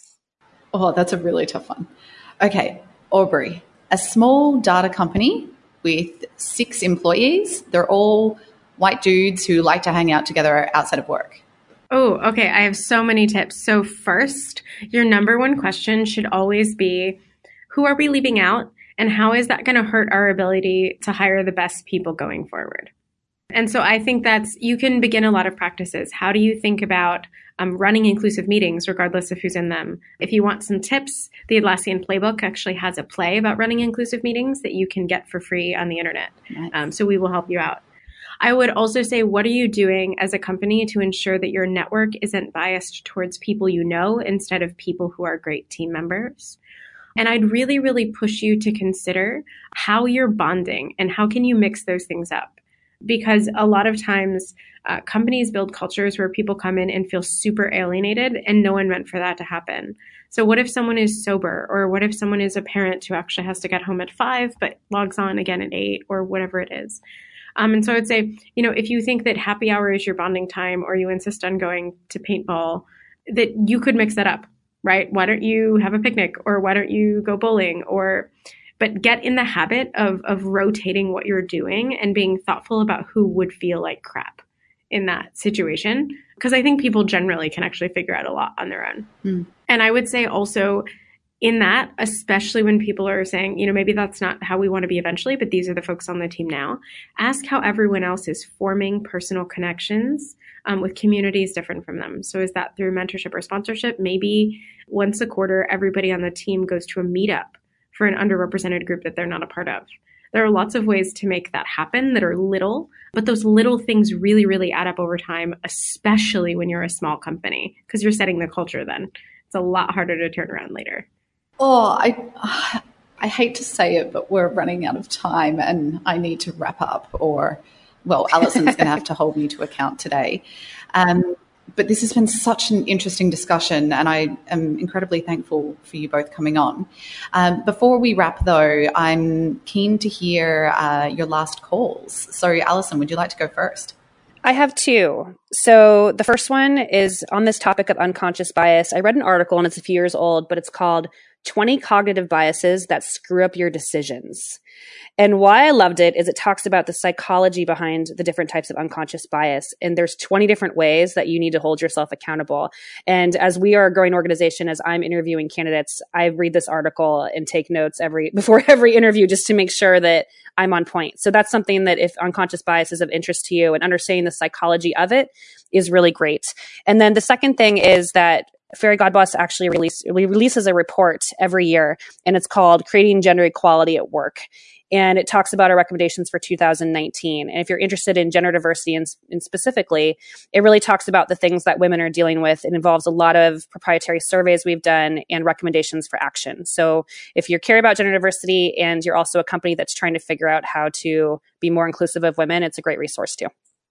Oh, that's a really tough one. Okay, Aubrey, a small data company with six employees. They're all white dudes who like to hang out together outside of work. Oh, okay. I have so many tips. So first, your number one question should always be, who are we leaving out? And how is that going to hurt our ability to hire the best people going forward? And so I think that's, you can begin a lot of practices. How do you think about um, running inclusive meetings, regardless of who's in them? If you want some tips, the Atlassian Playbook actually has a play about running inclusive meetings that you can get for free on the internet. Nice. Um, so we will help you out. I would also say, what are you doing as a company to ensure that your network isn't biased towards people you know instead of people who are great team members? And I'd really, really push you to consider how you're bonding and how can you mix those things up? Because a lot of times uh, companies build cultures where people come in and feel super alienated, and no one meant for that to happen. So what if someone is sober, or what if someone is a parent who actually has to get home at five but logs on again at eight, or whatever it is? Um, and so I would say, you know, if you think that happy hour is your bonding time, or you insist on going to paintball, that you could mix that up, right? Why don't you have a picnic, or why don't you go bowling, or but get in the habit of of rotating what you're doing and being thoughtful about who would feel like crap in that situation. Because I think people generally can actually figure out a lot on their own. Mm. And I would say also in that, especially when people are saying, you know, maybe that's not how we want to be eventually, but these are the folks on the team now, ask how everyone else is forming personal connections um, with communities different from them. So is that through mentorship or sponsorship? Maybe once a quarter, everybody on the team goes to a meetup for an underrepresented group that they're not a part of. There are lots of ways to make that happen that are little, but those little things really, really add up over time, especially when you're a small company, because you're setting the culture then. It's a lot harder to turn around later. Oh, I I hate to say it, but we're running out of time and I need to wrap up, or, well, Alison's going to have to hold me to account today. Um, But this has been such an interesting discussion, and I am incredibly thankful for you both coming on. Um, before we wrap, though, I'm keen to hear uh, your last calls. So, Alison, would you like to go first? I have two. So the first one is on this topic of unconscious bias. I read an article, and it's a few years old, but it's called twenty cognitive biases that screw up your decisions. And why I loved it is it talks about the psychology behind the different types of unconscious bias. And there's twenty different ways that you need to hold yourself accountable. And as we are a growing organization, as I'm interviewing candidates, I read this article and take notes every before every interview just to make sure that I'm on point. So that's something that if unconscious bias is of interest to you and understanding the psychology of it is really great. And then the second thing is that Fairygodboss actually release, releases a report every year, and it's called Creating Gender Equality at Work. And it talks about our recommendations for two thousand nineteen. And if you're interested in gender diversity and, and specifically, it really talks about the things that women are dealing with. It involves a lot of proprietary surveys we've done and recommendations for action. So if you care about gender diversity and you're also a company that's trying to figure out how to be more inclusive of women, it's a great resource too.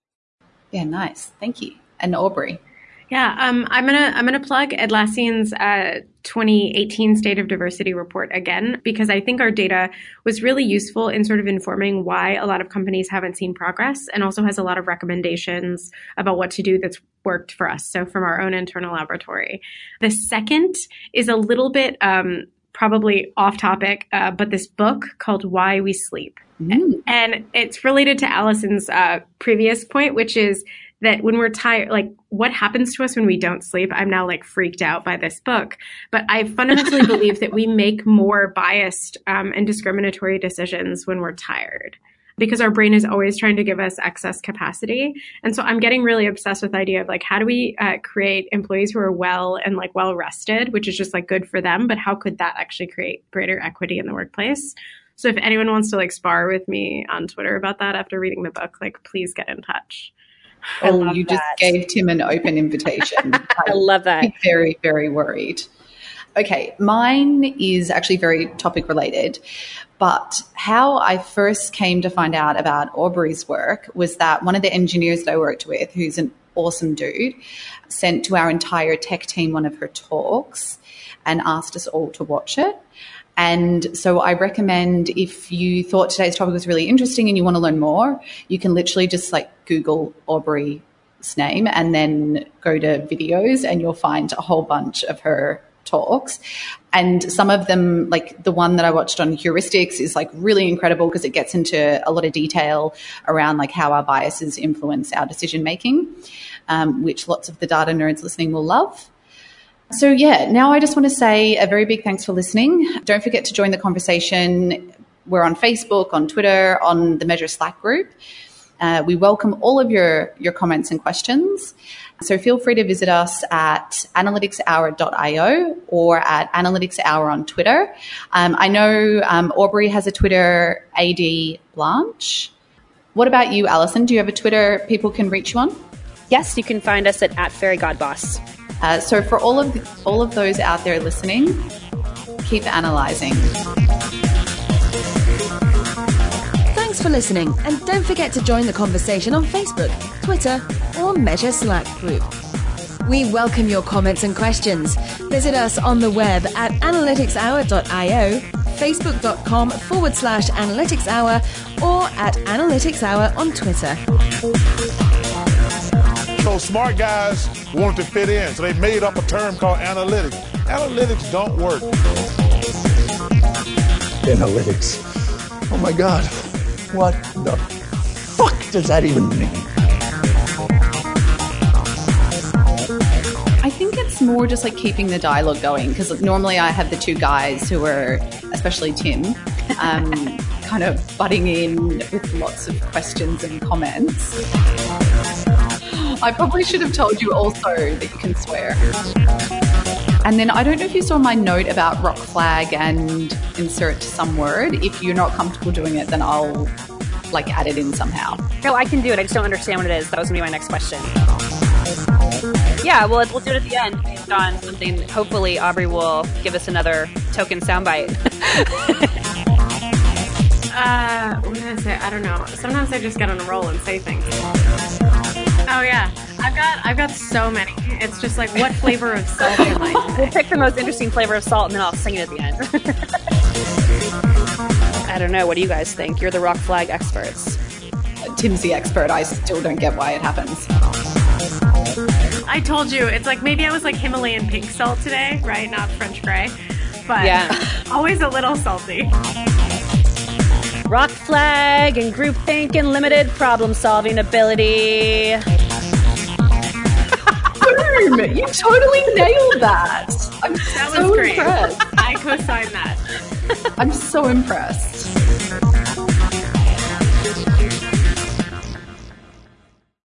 Yeah, nice. Thank you. And Aubrey. Yeah, um, I'm gonna I'm gonna plug Atlassian's uh, twenty eighteen State of Diversity report again, because I think our data was really useful in sort of informing why a lot of companies haven't seen progress, and also has a lot of recommendations about what to do that's worked for us. So from our own internal laboratory. The second is a little bit um, probably off topic, uh, but this book called Why We Sleep, mm. and it's related to Allison's uh, previous point, which is that when we're tired, like what happens to us when we don't sleep? I'm now like freaked out by this book, but I fundamentally believe that we make more biased um, and discriminatory decisions when we're tired, because our brain is always trying to give us excess capacity. And so I'm getting really obsessed with the idea of like, how do we uh, create employees who are well and like well rested, which is just like good for them, but how could that actually create greater equity in the workplace? So if anyone wants to like spar with me on Twitter about that after reading the book, like please get in touch. Oh, you that. just gave Tim an open invitation. I love that. I'm very, very worried. Okay, mine is actually very topic related, but how I first came to find out about Aubrey's work was that one of the engineers that I worked with, who's an awesome dude, sent to our entire tech team one of her talks and asked us all to watch it. And so I recommend, if you thought today's topic was really interesting and you want to learn more, you can literally just like Google Aubrey's name and then go to videos and you'll find a whole bunch of her talks. And some of them, like the one that I watched on heuristics, is like really incredible because it gets into a lot of detail around like how our biases influence our decision making, um, which lots of the data nerds listening will love. So yeah, now I just want to say a very big thanks for listening. Don't forget to join the conversation. We're on Facebook, on Twitter, on the Measure Slack group. Uh, we welcome all of your, your comments and questions. So feel free to visit us at analytics hour dot io or at analytics hour on Twitter. Um, I know um, Aubrey has a Twitter, A D Blanche. What about you, Alison? Do you have a Twitter people can reach you on? Yes, you can find us at, at Fairygodboss. Uh, so for all of the, all of those out there listening, keep analyzing. Thanks for listening, and don't forget to join the conversation on Facebook, Twitter, or Measure Slack group. We welcome your comments and questions. Visit us on the web at analytics hour dot io, facebook.com forward slash analytics hour, or at analytics hour on Twitter. So smart guys wanted to fit in, so they made up a term called analytics. Analytics don't work. Analytics. Oh my God. What the fuck does that even mean? I think it's more just like keeping the dialogue going, because normally I have the two guys who are, especially Tim, um, kind of butting in with lots of questions and comments. I probably should have told you also that you can swear. And then I don't know if you saw my note about rock flag and insert some word. If you're not comfortable doing it, then I'll like add it in somehow. No, I can do it. I just don't understand what it is. That was going to be my next question. Yeah, well, we'll do it at the end based on something. Hopefully, Aubrey will give us another token soundbite. uh, what did I say? I don't know. Sometimes I just get on a roll and say things. Oh yeah, I've got I've got so many. It's just like, what flavor of salt am I today? We'll pick the most interesting flavor of salt, and then I'll sing it at the end. I don't know. What do you guys think? You're the rock flag experts. Tim's the expert. I still don't get why it happens. I told you. It's like maybe I was like Himalayan pink salt today, right? Not French gray. but Yeah. always a little salty. Rock flag and groupthink and limited problem-solving ability. Boom! You totally nailed that. I'm That so was great. impressed. I co-sign that. I'm so impressed.